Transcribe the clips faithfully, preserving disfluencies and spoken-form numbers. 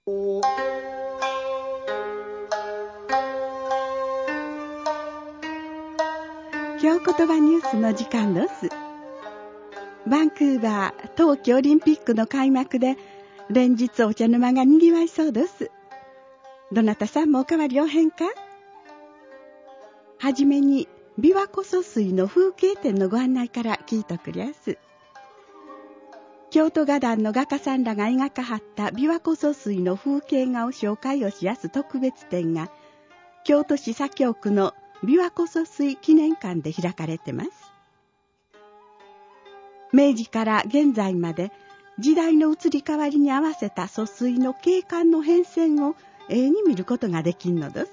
京言葉ニュースの時間です。バンクーバー冬季オリンピックの開幕で連日お茶の間がにぎわいそうです。どなたさんもおかわりおへんか？はじめに琵琶湖疎水の風景展のご案内から聞いとくりゃす。京都画壇の画家さんらが描かはった琵琶湖疎水の風景画を紹介をしやす特別展が京都市左京区の琵琶湖疎水記念館で開かれてます。明治から現在まで時代の移り変わりに合わせた疎水の景観の変遷を絵に見ることができんのです。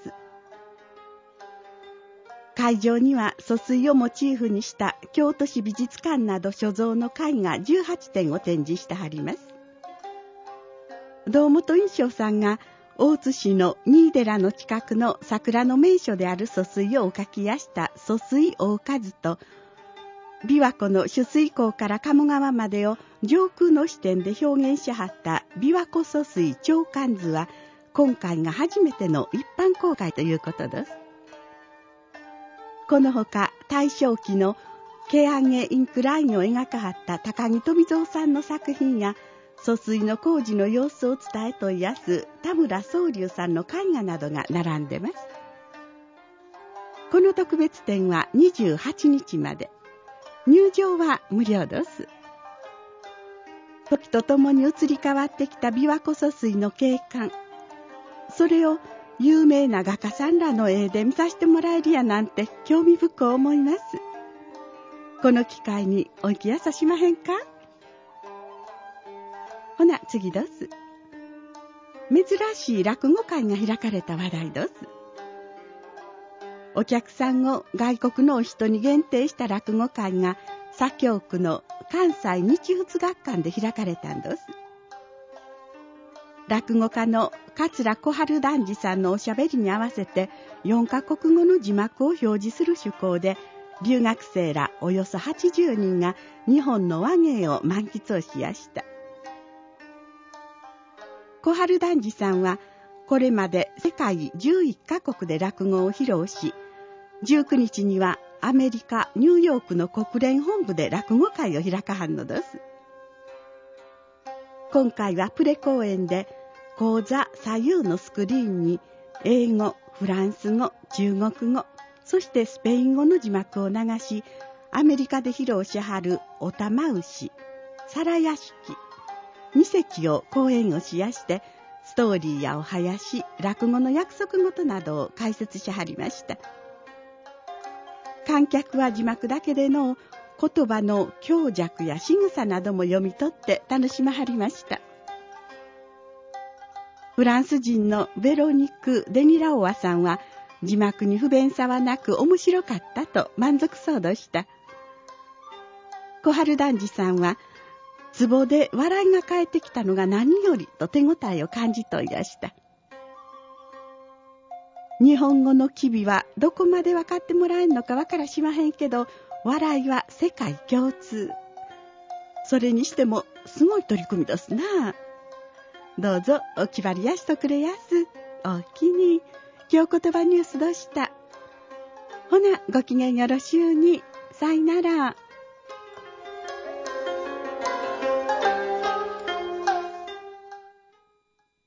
会場には疎水をモチーフにした京都市美術館など所蔵の絵画じゅうはちてんを展示してはります。堂本印象さんが大津市の三井寺の近くの桜の名所である疎水をお描きやした疎水大数と琵琶湖の取水口から鴨川までを上空の視点で表現しはった琵琶湖疎水長観図は今回が初めての一般公開ということです。このほか大正期のケアンゲインクラインを描かはった高木富蔵さんの作品や疎水の工事の様子を伝え問いやす田村宗隆さんの絵画などが並んでます。この特別展はにじゅうはちにちまで。入場は無料です。時とともに移り変わってきた琵琶湖疎水の景観、それを有名な画家さんらの絵で見させてもらえるやなんて興味深く思います。この機会にお行きやさしまへんか？ほな次です。珍しい落語会が開かれた話題です。お客さんを外国のお人に限定した落語会が左京区の関西日仏学館で開かれたんです。落語家の桂小春団治さんのおしゃべりに合わせてよんカ国語の字幕を表示する趣向で留学生らおよそはちじゅうにんが日本の話芸を満喫をしやした。小春団治さんはこれまで世界じゅういっカ国で落語を披露し、じゅうくにちにはアメリカ・ニューヨークの国連本部で落語会を開かはんのです。今回はプレ公演で講座左右のスクリーンに英語、フランス語、中国語、そしてスペイン語の字幕を流し、アメリカで披露しはるおたま牛、皿屋敷、に席を講演をしやして、ストーリーやお囃子、落語の約束事などを解説しはりました。観客は字幕だけでの言葉の強弱や仕草なども読み取って楽しまはりました。フランス人のベロニック・デニラオワさんは字幕に不便さはなく面白かったと満足そうでした。小春団治さんはツボで笑いが返ってきたのが何よりと手応えを感じといました。日本語の機微はどこまで分かってもらえるのか分からしまへんけど、笑いは世界共通。それにしてもすごい取り組みですな。どうぞお気張りやしとくれやす。おおきに。京言葉ニュースでした。ほなごきげんよろしゅうに。さいなら。